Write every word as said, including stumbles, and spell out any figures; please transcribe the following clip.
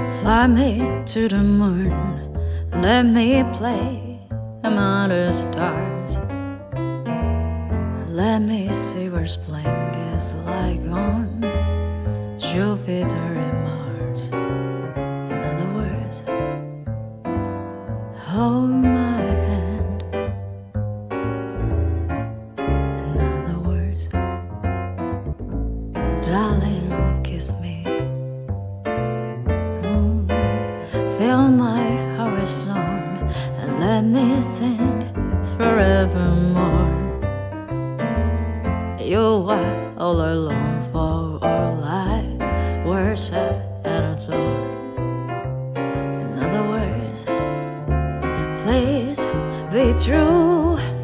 Fly me to the moon, let me play among the stars. Let me see where spring is like on Jupiter and Mars. In other words, hold my hand. In other words, darling, kiss me. Fill my horizon and let me sing forevermore. You are all alone, for all I worship and adore. In other words, please be true.